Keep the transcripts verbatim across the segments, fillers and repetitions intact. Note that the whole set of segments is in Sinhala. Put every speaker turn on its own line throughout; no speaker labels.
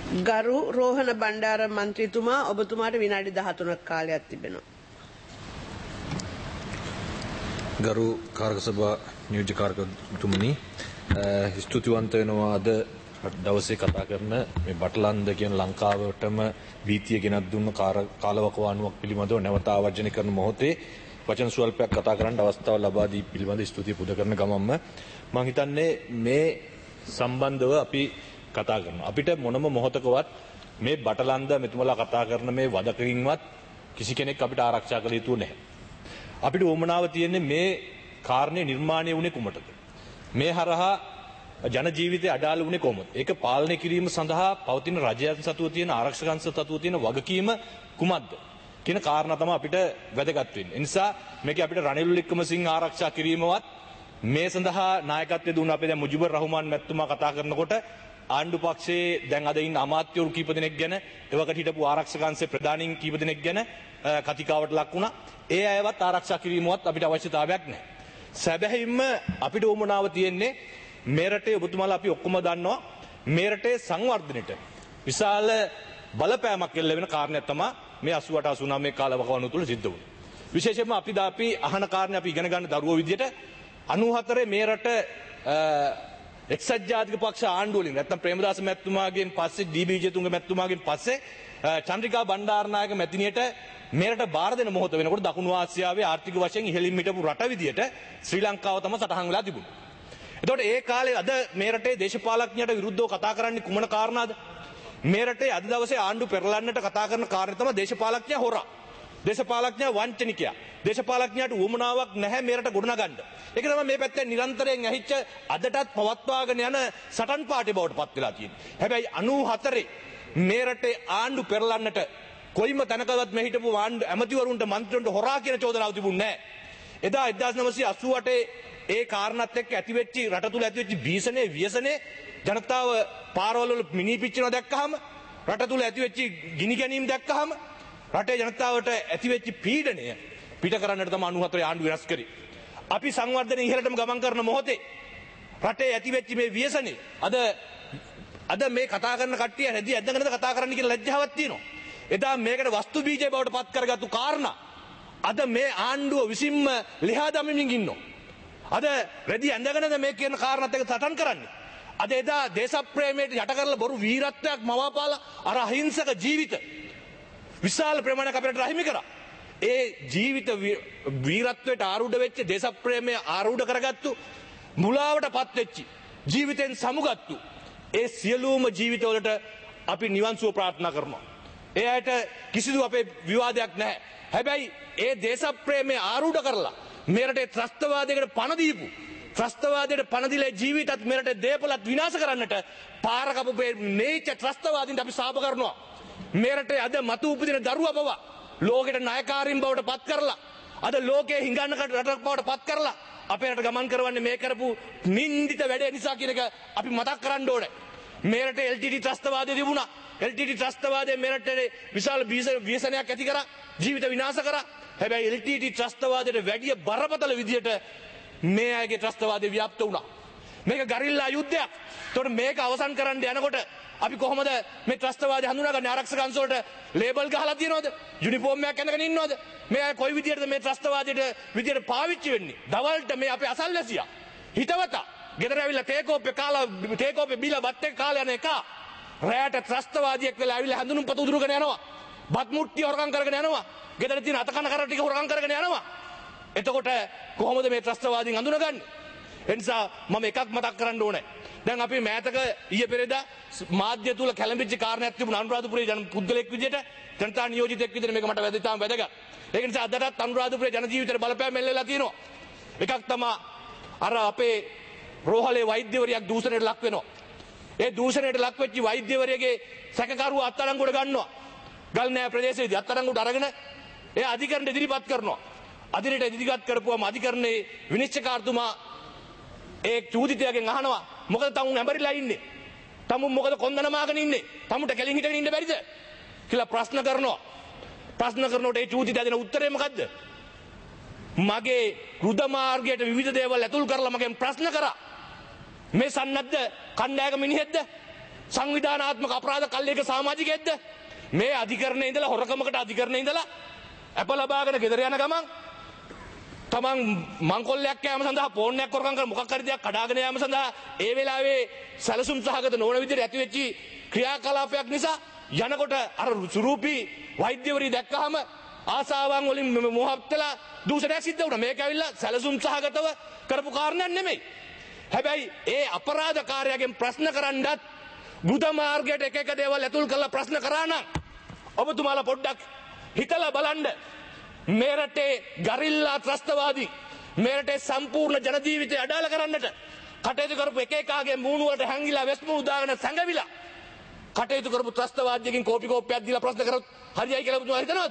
ගරු රෝහණ බණ්ඩාර මන්ත්‍රීතුමා ඔබතුමාට විනාඩි දහතුනක් කාලයක් තිබෙනවා.
ගරු කාර්ක සභා නියෝජ්‍ය කාර්කතුමනි ස්තුතිවන්ත වෙනවා අද දවසේ කතා කරන මේ බටලන්ද කියන ලංකාවටම භීතිය ගෙනත් දුන්න කාලවකවානුවක් පිළිබඳව නැවත ආවර්ජනය කරන මොහොතේ වචන ස්වල්පයක් කතා කරන්න අවස්ථාව ලබා දී පිළිබඳ ස්තුතිය පුද කරන ගමන්ම මම හිතන්නේ මේ සම්බන්ධව අපි කතා කරනවා. අපිට මොනම මොහොතකවත් මේ බටලන්ද මෙතුමලා කතා කරන මේ වදකින්වත් කිසි කෙනෙක් අපිට ආරක්ෂා කළ යුතු නැහැ. අපිට උවමනාව තියෙන්නේ මේ කාරණේ නිර්මාණය වුණේ කුමටද? මේ හරහා ජන ජීවිතය අඩාල වුණේ කොහොමද? ඒක පාලනය කිරීම සඳහා පවතින රජයන් සතුව තියෙන ආරක්ෂකයන් සතුව තියෙන වගකීම කුමක්ද? කියන කාරණා තමයි අපිට වැදගත් වෙන්නේ. ඒ නිසා මේක අපිට රනිල් වික්‍රමසිංහ ආරක්ෂා කිරීමවත් මේ සඳහා නායකත්වය දුන්න අපේ දැන් මුජිබුර් රහ්මාන් මැතිතුමා කතා කරනකොට ආණ්ඩු පක්ෂයේ දැන් අද ඉන්න අමාත්‍යවරු කීප දෙනෙක් ගැන එවකට හිටපු ආරක්ෂකංශේ ප්‍රධානීන් කීප දෙනෙක් ගැන කතිකාවට ලක් වුණා. ඒ අයවත් ආරක්ෂා කිරීමවත් අපිට අවශ්‍යතාවයක් නැහැ. සැබෑවින්ම අපිට උවමනාව තියෙන්නේ මේ රටේ ඔබතුමාලා අපි ඔක්කොම දන්නවා මේ රටේ සංවර්ධනයට විශාල බලපෑමක් එල්ල වෙන කාරණයක් තමයි මේ අසූ අට අසූ නවය කාලවකවානුව තුළ සිද්ධ වුණේ. විශේෂයෙන්ම අපි දා අපි අහන කාරණේ අපි ඉගෙන ගන්න දරුවෝ විදියට අනූ හතරේ මේ රට එක්සත් ජාතික පක්ෂ ආණ්ඩුව වලින් නැත්නම් ප්‍රේමදාස මැතිතුමාගෙන් පස්සේ ඩී.බී. ජයතුංග මැතිතුමාගෙන් පස්සේ චන්ද්‍රිකා බණ්ඩාරනායක මැතිණියට මෙරට බාර දෙන මොහොත වෙනකොට දකුණු ආසියාවේ ආර්ථික වශයෙන් ඉහළින් හිටපු රට විදියට ශ්‍රී ලංකාව තමයි සටහන් වෙලා තිබුණේ. එතකොට ඒ කාලේ අද මේ රටේ දේශපාලඥයට විරුද්ධව කතා කරන්නේ කුමන කාරණාද? මේ රටේ අද දවසේ ආණ්ඩු පෙරලන්නට කතා කරන කාර්යය තමයි දේශපාලඥයා හොරා. දේශපාලඥයා වංචනිකයා. දේශපාලඥයාට උවමනාවක් නැහැ මේ රට ගොඩනගන්න. ඒක තමයි මේ පැත්තෙන් නිරන්තරයෙන් ඇහිච්ච අදටත් පවත්වාගෙන යන සටන් පාටි බවට පත් වෙලා තියෙන්නේ. හැබැයි අනූ හතරේ මේ රටේ ආණ්ඩු පෙරලන්නට කොයිම තැනකවත් මේ හිටපු ආණ්ඩු ඇමතිවරුන්ට මන්ත්‍රීවරුන්ට හොරා කියන චෝදනාව තිබුණේ නැහැ. එදා එක්දාස් නවසිය අසූ අටේ ඒ කාරණාත් එක්ක ඇතිවෙච්ච රට තුල ඇතිවෙච්ච භීෂණේ ව්‍යසනේ ජනතාව පාරවල් වල මිනී පිච්චෙනවා දැක්කහම රට තුල ඇතිවෙච්ච ගිනි ගැනීම් දැක්කහම රටේ ජනතාවට ඇතිවෙච්ච පීඩනය පිට කරන්නට තමයි අනූ හතරේ ආණ්ඩුව වෙනස් කරේ. අපි සංවර්ධනයේ ඉහළටම ගමන් කරන මොහොතේ රටේ ඇතිවෙච්ච මේ ව්‍යසනේ අද අද මේ කතා කරන කට්ටිය රැදි ඇද්දගෙනද කතා කරන්න කියලා ලැජ්ජාවක් තියෙනවා. එදා මේකට වස්තු බීජය බවට පත් කරගත්තු කාරණා අද මේ ආණ්ඩුව විසින්ම ලිහා දමමින් ඉන්නවා. අද රැදි ඇඳගෙනද මේ කියන කාරණාත් එක්ක සටන් කරන්නේ. අද එදා දේශප්‍රේමයට යට කරලා බොරු වීරත්වයක් මවාපාලා අර අහිංසක ජීවිත විශාල ප්‍රමාණයක් අපිට රහිමි කරා. ඒ ජීවිත වීරත්වයට ආරූඪ වෙච්ච දේශප්‍රේමය ආරූඪ කරගත්තු මුලාවට පත් වෙච්ච ජීවිතෙන් සමුගත්තු ඒ සියලුම ජීවිතවලට අපි නිවන් සුව ප්‍රාර්ථනා කරනවා. ඒ අයට කිසිදු අපේ විවාදයක් නැහැ. හැබැයි ඒ දේශප්‍රේමය ආරූඪ කරලා මේ රටේ ත්‍රස්තවාදයකට පණ දීපු ත්‍රස්තවාදයට පණ දීලා ජීවිතත් මේ රටේ දේපලත් විනාශ කරන්නට පාර කපපු නීච ත්‍රස්තවාදීන්ට අපි සාප කරනවා. මේ රටේ අද මතු උපදින දරුවා බව ලෝකෙට ණයකාරීන් බවට පත් කරලා අද ලෝකයේ හිඟන්නකට රටක් බවට පත් කරලා අපේ රට ගමන් කරවන්නේ මේ කරපු නින්දිත වැඩේ නිසා කියන එක අපි මතක් කරන්න ඕනේ. මේ රටේ එල් ටී ටී ත්‍රස්තවාදය තිබුණා. එල් ටී ටී ත්‍රස්තවාදය මේ රටේ විශාල ව්‍යසනයක් ඇති කරා ජීවිත විනාශ කරා. හැබැයි එල් ටී ටී ත්‍රස්තවාදයට වැඩිය බරපතල විදියට මේ අයගේ ත්‍රස්තවාදය ව්‍යාප්ත වුණා. මේක ගරිල්ලා යුද්ධයක්. ඒතකොට මේක අවසන් කරන්න යනකොට අපි කොහොමද මේ ත්‍රස්තවාදය හඳුනාගන්නේ? ආරක්ෂක අංශ වලට ලේබල් ගහලා තියනවද? යුනිෆෝම් එකක් ඇඳගෙන ඉන්නවද? මේ අය කොයි විදියටද මේ ත්‍රස්තවාදයට විදියට පාවිච්චි වෙන්නේ? දවල්ට මේ අපේ අසල්වැසියා හිතවතා ගෙදර ඇවිල්ලා තේ කෝප්පේ කාලා තේ කෝප්පේ බීලා බත් එක්ක කාලා යන එක රැයට ත්‍රස්තවාදියෙක් වෙලා ඇවිල්ලා හැඳුනුම්පත උදුරගෙන යනවා. බත් මුට්ටිය හොරකම් කරගෙන යනවා. ගෙදර තියෙන අතකන කර ටික හොරකම් කරගෙන යනවා. එතකොට කොහොමද මේ ත්‍රස්තවාදීන් අඳුනගන්නේ? ඒ නිසා මම එකක් මතක් කරන්න ඕනේ. දැන් අපි මෑතක ඊයේ පෙරේදා මාධ්‍ය තුල කැළඹිච්ච කාරණයක් තිබුණා. අනුරාධපුරයේ ජන පුද්ගලෙක් විදියට ජනතා නියෝජිතෙක් විදියට මේක මට වැදගත් වැදගත්. ඒක නිසා අදටත් අනුරාධපුරයේ ජන ජීවිතේට බලපෑම් එල්ලලා තියෙනවා. එකක් තමයි අර අපේ රෝහලේ වෛද්‍යවරියක් දූෂණයට ලක් වෙනවා. ඒ දූෂණයට ලක් වෙච්ච වෛද්‍යවරියගේ සැකකරුව අත්අඩංගුවට ගන්නවා. ගල්නෑ ප්‍රදේශයේදී අත්අඩංගුවට අරගෙන ඒ අධිකරණයට ඉදිරිපත් කරනවා. අධිකරණයට ඉදිරිපත් කරපුවම අධිකරණයේ විනිශ්චයකාරතුමා ඒ චූදිතයාගෙන් අහනවා මොකද තමුන් ඇඹරිලා ඉන්නේ? තමුන් මොකද කොන්ද නමාගෙන ඉන්නේ? තමුන්ට කෙලින් හිටගෙන ඉන්න බැරිද? කියලා ප්‍රශ්න කරනවා. ප්‍රශ්න කරනකොට ඒ චූදිතයා දෙන උත්තරේ මොකද්ද? මගේ රුධ මාර්ගයට විවිධ දේවල් ඇතුල් කරලා මගෙන් ප්‍රශ්න කරා. මේ සන්නද්ධ කණ්ඩායක මිනිහෙක්ද?
සංවිධානාත්මක අපරාධ කල්ලියක සමාජිකයෙක්ද? මේ අධිකරණයේ ඉඳලා හොරකමකට අධිකරණයේ ඉඳලා අප ලබාගෙන ගෙදර යන ගමන් තමන් මංකොල්ලයක් කෑම සඳහා ෆෝන් එකක් කරගන්න කර මොකක් හරි දෙයක් කඩාගෙන යාම සඳහා ඒ වෙලාවේ සැලසුම් සහගත නොවන විදිහට ඇති වෙච්ච ක්‍රියාකලාපයක් නිසා යනකොට අර සුරූපී වෛද්‍යවරිය දැක්කහම ආසාවන් වලින් මොහොත් වෙලා දූෂණයක් සිද්ධ වුණා. මේක ඇවිල්ලා සැලසුම් සහගතව කරපු කාරණයක් නෙමෙයි. හැබැයි ඒ අපරාධකාරයාගෙන් ප්‍රශ්න කරන්නත් බුද්ධ මාර්ගයට එක එක දේවල් ඇතුල් කරලා ප්‍රශ්න කරා නම් ඔබතුමාලා පොඩ්ඩක් හිතලා බලන්න. මේ රටේ ගරිල්ලා ත්‍රස්තවාදී මේ රටේ සම්පූර්ණ ජන ජීවිතය අඩාල කරන්නට කටයුතු කරපු එක එකාගේ මූණු වලට හැංගිලා වෙස්මුණු දාගෙන සංගවිලා කටයුතු කරපු ත්‍රස්තවාදියකින් කෝපි කෝප්පයක් දීලා ප්‍රශ්න කරොත් හරියයි කියලා ඔබතුමා හිතනවද?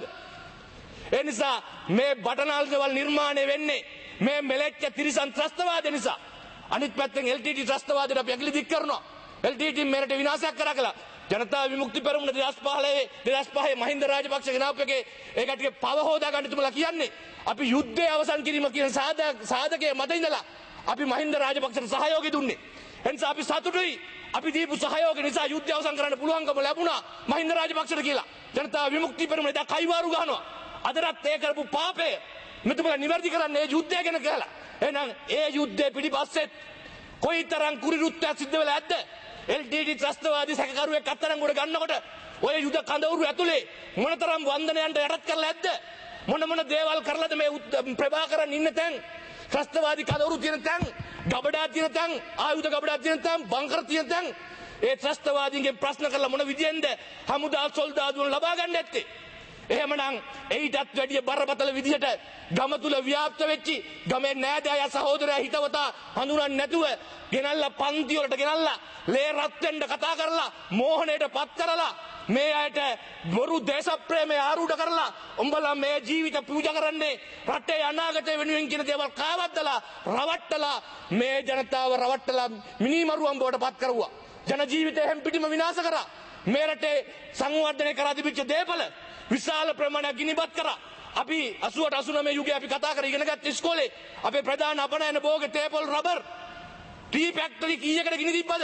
ඒ නිසා මේ බටනාල්වල නිර්මාණය වෙන්නේ මේ මෙලෙච්ච තිරිසන් ත්‍රස්තවාද නිසා. අනිත් පැත්තෙන් එල් ටී ටී ත්‍රස්තවාදයට අපි ඇගිලි දික් කරනවා. එල් ටී ටී මේ රටේ විනාශයක් කරා කියලා. ජනතා විමුක්ති පෙරමුණ දෙදහස් පහේ මහින්ද රාජපක්ෂ ගෙනාපු එකේ ඒ කට්ටිය පව හොදා ගන්න තුමලා කියන්නේ අපි යුද්ධය අවසන් කිරීම කියන සාධකයේ මත ඉඳලා අපි මහින්ද රාජපක්ෂට සහයෝගය දුන්නේ. එනිසා අපි සතුටුයි අපි දීපු සහයෝගය නිසා යුද්ධය අවසන් කරන්න පුළුවන්කම ලැබුණා මහින්ද රාජපක්ෂට කියලා. ජනතා විමුක්ති පෙරමුණ එදා කයිවාරු ගහනවා. අදටත් ඒ කරපු පාපය මෙතුමලා නිවැරදි කරන්නේ ඒ යුද්ධය ගැන කියලා. එහෙනම් ඒ යුද්ධය පිටිපස්සෙත් කොයිතරම් කුරිරුත්තක් සිද්ධ වෙලා ඇද්ද? එල් ටී ටී ත්‍රස්තවාදී සැකකරුවෙක් අත්අඩංගුවට ගන්නකොට ඔය යුද කඳවුරු ඇතුලේ මොනතරම් වන්දනයන්ට යටත් කරලා ඇද්ද? මොන මොන දේවල් කරලාද මේ ප්‍රභාකරන් ඉන්න තැන් ත්‍රස්තවාදී කඳවුරු තියෙන තැන් ගබඩා තියෙන තැන් ආයුධ ගබඩා තියෙන තැන් බංකර් තියෙන තැන් ඒ ත්‍රස්තවාදීන්ගෙන් ප්‍රශ්න කරලා මොන විදියෙන්ද හමුදා සොල්දාදුන් ලබා ගන්න ඇත්තේ? එහෙමනම් එයිටත් වැඩිය බරපතල විදිහට ගම තුල ව්‍යාප්ත වෙච්චි ගමේ නෑදෑය සහෝදරයා හිතවතා හඳුනන්නේ නැතුව ගෙනල්ලා පන්ති වලට ගෙනල්ලා ලේ රත් වෙන්න කතා කරලා මෝහණයට පත් කරලා මේ අයට බොරු දේශප්‍රේමය ආරූඪ කරලා උඹලා මේ ජීවිත පූජා කරන්නේ රටේ අනාගතය වෙනුවෙන් කියන දේවල් කාවද්දලා රවට්ටලා මේ ජනතාව රවට්ටලා මිනිමරුවන් බවට පත් කරුවා. ජන ජීවිතය හැම පිටිම විනාශ කරා. මේ රටේ සංවර්ධනය කරා තිබිච්ච දේපල විශාල ප්‍රමාණයක් ගිනිබත් කරා. අපි අසූවට අසූනවය යුගයේ අපි කතා කර ඉගෙන ගත්ත ඉස්කෝලේ අපේ ප්‍රධාන අපනයන භෝගේ තේපොල් රබර් ටී ෆැක්ටරි කීයකට ගිනි තිබ්බද?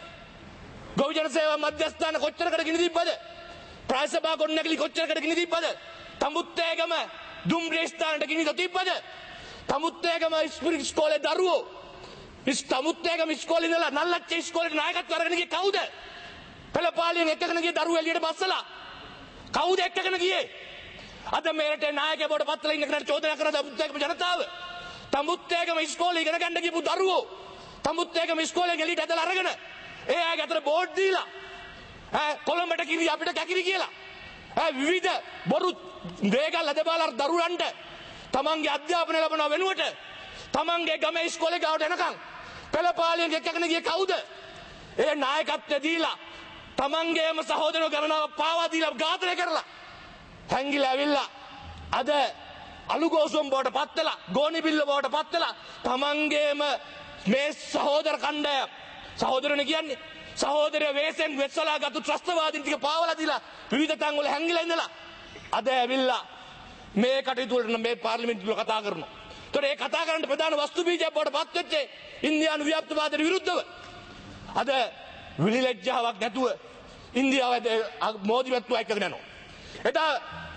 ගොවිජන සේවා මධ්‍යස්ථාන කොච්චරකට ගිනි තිබ්බද? ප්‍රාසභා ගොන්නැගිලි කොච්චරකට ගිනි තිබ්බද? තමුත්තේගම දුම්රිය ස්ථානට ගිනි තිබ්බද? තමුත්තේගම ඉස්කෝලේ දරුවෝ ඉස් තමුත්තේගම ඉස්කෝලේ ඉඳලා නල්ලච්චේ ඉස්කෝලේට නායකත්ව අරගෙන ගියේ කවුද? පෙළපාලියෙන් එකගෙන ගිය දරුවෝ එළියට බස්සලා කවුද එක්කගෙන ගියේ? අද මේ රටේ නායකයෙක් බවට පත් වෙලා ඉන්න කෙනාට චෝදනා කරන තමුත්තේගම ජනතාව තමුත්තේගම ඉස්කෝලේ ඉගෙන ගන්න ගියපු දරුවෝ තමුත්තේගම ඉස්කෝලේ ගෙලිට ඇදලා අරගෙන ඒ අයගේ අතර බෝඩ් දීලා ඈ කොළඹට කිරි අපිට කැකිරි කියලා ඈ විවිධ බොරු දේගල් අදබාලා දරුවන්ට තමන්ගේ අධ්‍යාපනය ලැබන වෙනුවට තමන්ගේ ගමේ ඉස්කෝලේ ගාවට එනකන් පෙළපාලියෙන් එක්කගෙන ගියේ කවුද? ඒ නායකත්වය දීලා තමන්ගේම සහෝදරයෝ ගණනාවක් පාවා දීලා ඝාතනය කරලා හැංගිලා ඇවිල්ලා අද අලුගෝසුම් බවට පත් වෙලා ගෝනිබිල්ල බවට පත් වෙලා තමන්ගේම මේ සහෝදර කණ්ඩායම සහෝදරනේ කියන්නේ සහෝදරය වේසෙන් වෙස්සලා ගත්තු ත්‍රස්තවාදීන් ටික පාවලා දීලා විවිධ තැන් වල හැංගිලා ඉඳලා අද ඇවිල්ලා මේ කටයුතු වලට මේ පාර්ලිමේන්තුව කතා කරනවා. ඒතකොට ඒ කතා කරන්න ප්‍රධාන වස්තු බීජයක් බවට පත් වෙච්ච ඉන්දියානු ව්‍යාප්තවාදයට විරුද්ධව අද විලිලැජ්ජාවක් නැතුව ඉන්දියාව මෝදි මැතිතුමා එක්කගෙන යනවා. එදා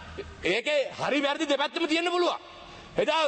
ඒකේ හරි වැරදි දෙපැත්තම තියෙන්න පුළුවන්. එදා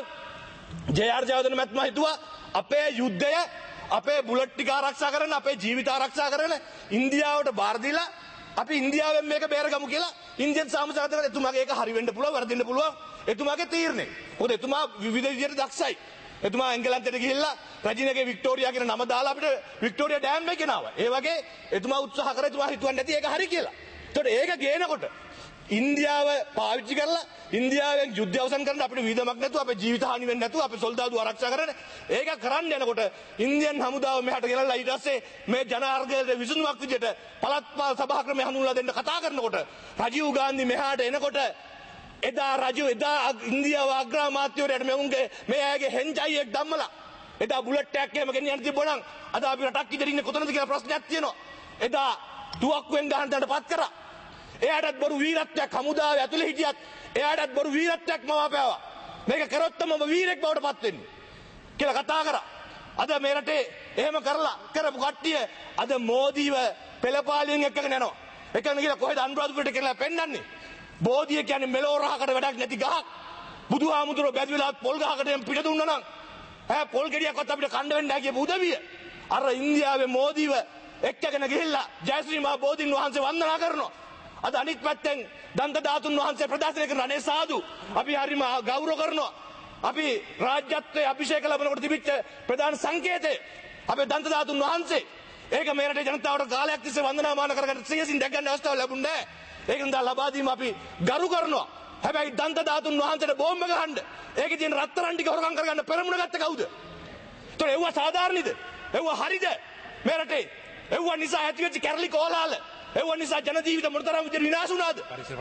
ජේ ආර් ජයවර්ධන මැතිතුමා හිතුවා අපේ යුද්ධය අපේ බුලට් ටික ආරක්ෂා කරන අපේ ජීවිත ආරක්ෂා කරන ඉන්දියාවට බාර දීලා අපි ඉන්දියාවෙන් මේක බේරගමු කියලා ඉන්දියන් සාමසාධකයන් එතුමාගේ ඒක හරි වෙන්න පුළුවන් වරදින්න පුළුවන් එතුමාගේ තීරණය. මොකද එතුමා විවිධ විදිහට දක්ෂයි. එතුමා එංගලන්තයට ගිහිල්ලා රජිනගේ වික්ටෝරියා කියන නම දාලා අපිට වික්ටෝරියා ඩෑම් එක ගෙනාවා. ඒ වගේ එතුමා උත්සාහ කරා එතුමා හිතුවන්නේ නැති ඒක හරි කියලා. ඒතකොට ඒක ගේනකොට ඉන්දියාව පාවිච්චි කරලා ඉන්දියාවෙන් යුද්ධය අවසන් කරන්න අපිට විදමක් නැතුව අපේ ජීවිත හානි වෙන්නේ නැතුව අපේ සොල්දාදු ආරක්ෂා කරන්න ඒක කරන්න යනකොට ඉන්දියන් හමුදාව මෙහාට ගෙනල්ලා ඊට පස්සේ මේ ජනාර්ගයේ විසඳුමක් විදිහට පළාත්පාල සභා ක්‍රමය හඳුන්වලා දෙන්න කතා කරනකොට රජීව් ගාන්ධි මෙහාට එනකොට එදා රජු එදා ඉන්දියාව අග්‍රාමාත්‍යවරයාට මෙවුන්ගේ මේ අයගේ හෙන්ජයියෙක් ධම්මලා එදා බුලට් එකක් එහෙම ගෙනියන්න තිබුණා නම් අද අපි රටක් ඉදිරියේ ඉන්නේ කොතනද කියලා ප්‍රශ්නයක් තියෙනවා. එදා තුවක්කුවෙන් ගහන්න තැනටපත් කරා. එයාටත් බොරු වීරත්වයක් හමුදාවේ ඇතුලේ හිටියත් එයාටත් බොරු වීරත්වයක් මවාපෑවා. මේක කරොත් තමයි වීරෙක් බවට පත් වෙන්නේ කියලා කතා කරා. අද මේ රටේ එහෙම කරලා කරපු කට්ටිය අද මෝදීව පෙළපාලියෙන් එක්කගෙන යනවා. එකගෙන ගිහලා කොහෙද අනුරාධපුරයට කියලා පෙන්නන්නේ. බෝධිය කියන්නේ මෙලෝ රහකට වැඩක් නැති ගහක්. බුදුහාමුදුරුවෝ බැදි වෙලා පොල් ගහකට පිට දුන්නා නම් ඈ පොල් ගෙඩියක්වත් අපිට කන්න වෙන්නේ නැහැ කියපු උදවිය. අර ඉන්දියාවේ මෝදීව එක්කගෙන ගිහිල්ලා ජයශ්‍රී මහ බෝධින් වහන්සේ වන්දනා කරනවා. අද අනිත් පැත්තෙන් දන්ත ධාතුන් වහන්සේ ප්‍රදර්ශනය කරන අනේ සාදු අපි හරිම ගෞරව කරනවා. අපි රාජ්‍යත්වයේ අභිෂේක ලැබනකොට තිබිච්ච ප්‍රධාන සංකේතය අපේ දන්ත ධාතුන් වහන්සේ. ඒක මේ රටේ ජනතාවට කාලයක් තිස්සේ වන්දනාමාන කරගන්න සියසින් දැක් ගන්න අවස්ථාව ලැබුණේ නැහැ. ඒක නිසා ලබා දීම අපි ගරු කරනවා. හැබැයි දන්ත ධාතුන් වහන්සේට බෝම්බ ගහන්න ඒකේ තියෙන රත්තරන් ටික හොරකම් කරගන්න පෙරමුණ ගත්ත කවුද? ඒතොර ඒව සාධාරණද? ඒව හරිද? මේ රටේ ඒව නිසා ඇතිවෙච්ච කැරලි කෝලාහල ඒව නිසා ජන ජීවිත මොනතරම් විදිහට විනාශ වුණාද?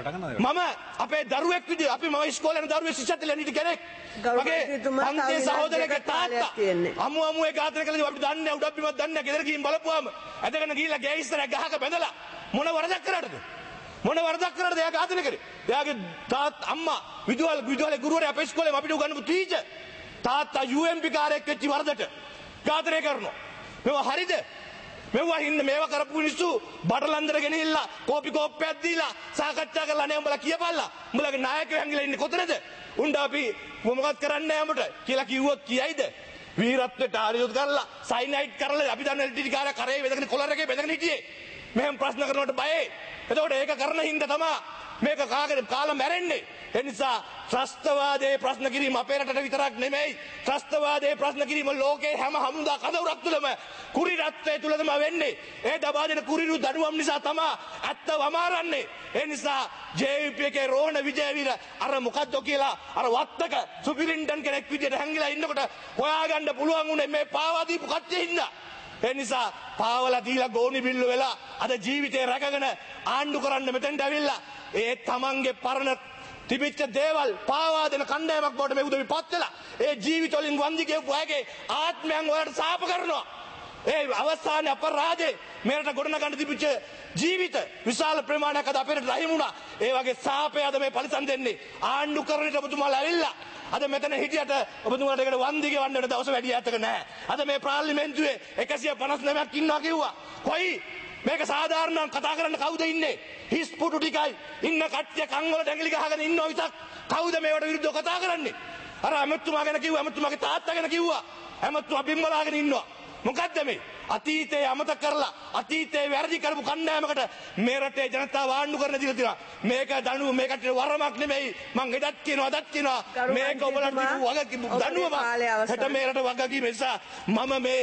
මම අපේ දරුවෙක් විදිහ අපි මම ඉස්කෝලේ යන දරුවෙක් ශිෂ්‍යත්වයට යන කෙනෙක්. මගේ අන්තිම සහෝදරයෙක් තාත්තා අමු අමු ඒ ඝාතන කළේ අපිට දන්නේ නැහැ උඩ බිමක් දන්නේ නැහැ ගෙදර ගිහින් බලපුවාම ඇදගෙන ගිහිල්ලා ගේ ඉස්සරහ ගහක බැඳලා මොන වරදක් කරාටද? මොන වරදක් කරාටද එයා ඝාතන කරේ? එයාගේ තාත් අම්මා විදුහල් විදුහලේ ගුරුවරයා අපේ ඉස්කෝලේ අපිට උගන්වපු ටීචර් තාත්තා යූ එම් පී කාර්යයක් වෙච්ච වරදට ඝාතනය කරනවා. මේවා හරිද? මෙවුවා හින්න මේවා කරපු මිනිස්සු බඩලන්දර ගෙනහිල්ලා කෝපි කෝප්පයක් දීලා සාකච්ඡා කරලා අනේ උඹලා කියපල්ලා උඹලගේ නායකයෝ හැංගිලා ඉන්නේ කොතනද? උණ්ඩ අපි මොකක්ද කරන්නේ යමුට කියලා කිව්වොත් කියයිද? වීරත්වයට ආරියොත් කරලා සයිනයිඩ් කරලා අපි දන්න එල් ටී ටී කාර්යය කරේ බෙදගෙන කොලර් එකේ බෙදගෙන හිටියේ. මෙහෙම ප්‍රශ්න කරනකොට බයයි. එතකොට ඒක කරන හින්දා තමයි මේක කාගෙන කාලා මැරෙන්නේ. ඒ නිසා ත්‍රස්තවාදයේ ප්‍රශ්න කිරීම අපේ රටට විතරක් නෙමෙයි. ත්‍රස්තවාදයේ ප්‍රශ්න කිරීම ලෝකේ හැම හමුදා කඳවුරක් තුලම කුරි රත්වයේ තුල තමයි වෙන්නේ. ඒ දබා දෙන කුරිරු දඩුවම් නිසා තමයි ඇත්ත වමාරන්නේ. ඒ නිසා ජේ වී පී එකේ රෝහණ විජේවීර අර මොකද්ද කියලා අර වත්තක සුපිරින්ටන් කෙනෙක් විදියට හැංගිලා ඉන්නකොට හොයාගන්න පුළුවන් උනේ මේ පාවා දීපු කට්ටිය හින්දා. ඒ නිසා පාවලා දීලා ගෝනි බිල්ල වෙලා අද ජීවිතේ රැකගෙන ආණ්ඩු කරන්න මෙතෙන්ට ඇවිල්ලා ඒ තමන්ගේ පරණ තිබිච්ච දේවල් පාවා දෙන කණ්ඩායමක් බවට මේ උදවි පත් වෙලා ඒ ජීවිත වලින් වන්දි කියපු අයගේ ආත්මයන් වලට සාප කරනවා. ඒ අවසානයේ අපරාධේ මෙරට ගොඩනගන්න තිබිච්ච ජීවිත විශාල ප්‍රමාණයක් අද අපේ රට රහිමු වුණා. ඒ වගේ සාපය අද මේ පරිසම් දෙන්නේ ආණ්ඩු කරන්නට ඔබතුමාලා ඇවිල්ලා අද මෙතන හිටියට ඔබතුමාට ඒකට වන්දි ගෙවන්න වෙන දවස වැඩි ඈතක නැහැ. අද මේ පාර්ලිමේන්තුවේ එකසිය පනස් නවයක් ඉන්නවා කිව්වා. කොයි මේක සාධාරණව කතා කරන්න කවුද ඉන්නේ? හිස් පුටු ටිකයි ඉන්න කට්ටිය කන් වල ඇඟිලි ගහගෙන ඉන්නවා විතක්. කවුද මේවට විරුද්ධව කතා කරන්නේ? අර ඇමතුමා ගැන කිව්වා, ඇමතුමාගේ තාත්තා ගැන කිව්වා. ඇමතුමා බිම්බලාගෙන ඉන්නවා. මොකද්ද මේ? අතීතයේ අමතක කරලා අතීතයේ වැරදි කරපු කණ්ඩායමකට මේ රටේ ජනතාව ආණ්ඩු කරන දිලා තියෙනවා. මේක දඬුව මේකට වරමක් නෙමෙයි. මං එදත් කියනවා අදත් කියනවා මේක ඔබලට දීපු වගකීම දඬුවම. හෙට මේ රට වගකීම නිසා මම මේ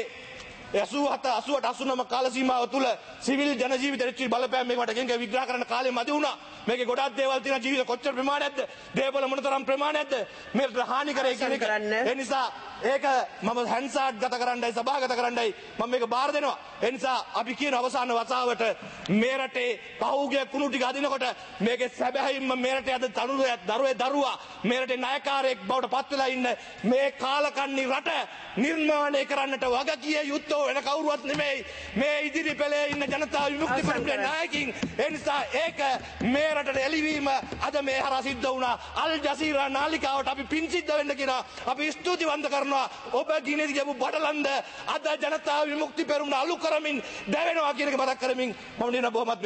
අසූ හත අසූ අට අසූ නව කාල සීමාව තුල සිවිල් ජන ජීවිතයට බලපෑම් මේකට ගෙන්ක විග්‍රහ කරන්න කාලෙ මදි වුණා. මේකේ ගොඩක් දේවල් තියෙනවා. ජීවිත කොච්චර ප්‍රමාණයක්ද? දේවල් මොනතරම් ප්‍රමාණයක්ද? මේකට හානි කරේ කියන එක. ඒ නිසා ඒක මම හැන්සාඩ් ගත කරන්නයි සභාගත කරන්නයි මම මේක බාර දෙනවා. ඒ නිසා අපි කියන අවසාන වතාවට මේ රටේ පහුගිය කුණු ටික අදිනකොට මේකේ සැබෑයින්ම මේ රටේ අද තනුවේ දරුවේ දරුවා මේ රටේ නායකාරයෙක් බවට පත් වෙලා ඉන්න මේ කාලකන්ණි රට නිර්මාණය කරන්නට වගකිය යුත්තෝ වෙන කවුරුවත් නෙමෙයි මේ ඉදිරි පෙළේ ඉන්න ජනතා විමුක්ති පෙරමුණේ නායකින්. ඒ නිසා ඒක මේ රටට එළිවීම අද මේ හරහා සිද්ධ වුණා. අල් ජසීරා නාලිකාවට අපි පින් සිද්ධ වෙන්න කියනවා. අපි ස්තුතිවන්ත කරනවා. ඔබ ගිනි කියපු බඩලන්ද අද ජනතා විමුක්ති පෙරමුණ අලු කරමින් දැවෙනවා කියන එක මතක් කරමින් මම දින බොහොමත්